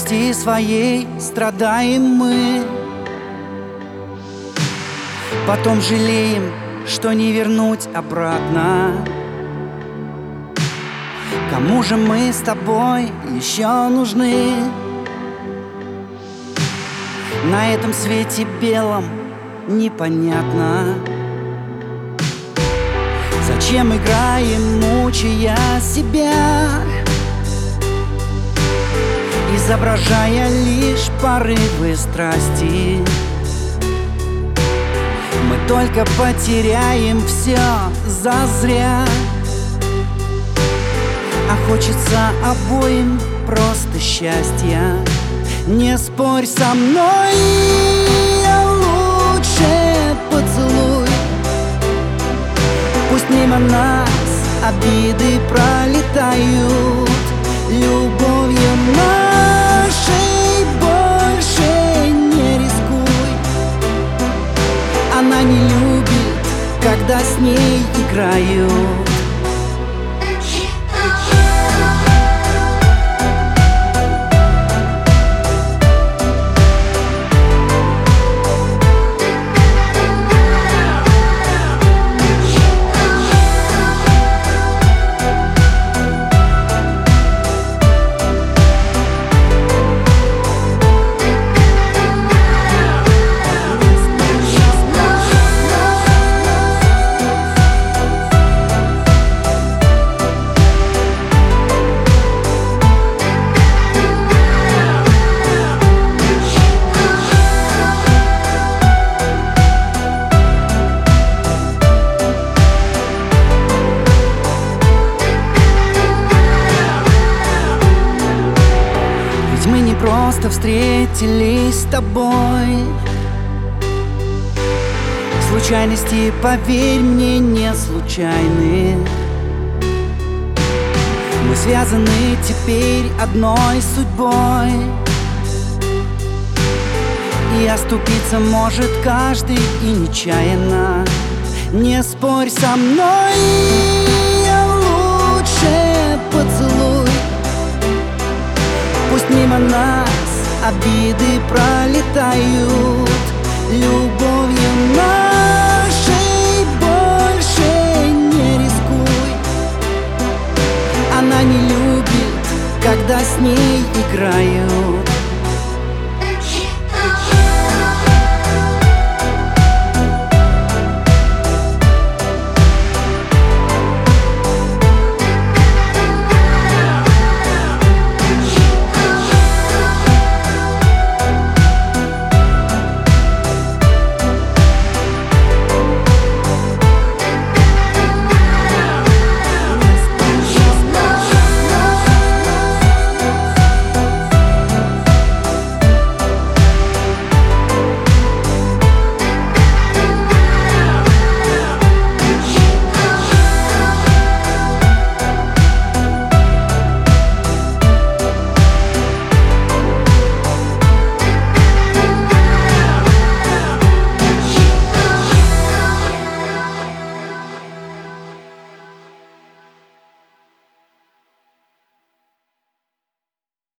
грусти своей страдаем мы, потом жалеем, что не вернуть обратно. Кому же мы с тобой еще нужны? На этом свете белом непонятно, зачем играем, мучая себя, изображая лишь порывы страсти. Мы только потеряем все зазря, а хочется обоим просто счастья. Не спорь со мной, лучше поцелуй. Пусть мимо нас обиды пролетают, любовью нашей больше не рискуй. Она не любит, когда с ней играют. Мы не просто встретились с тобой, случайности, поверь мне, не случайны. Мы связаны теперь одной судьбой, и оступиться может каждый и нечаянно. Не спорь со мной, лучше поцелуй. Пусть мимо нас обиды пролетают,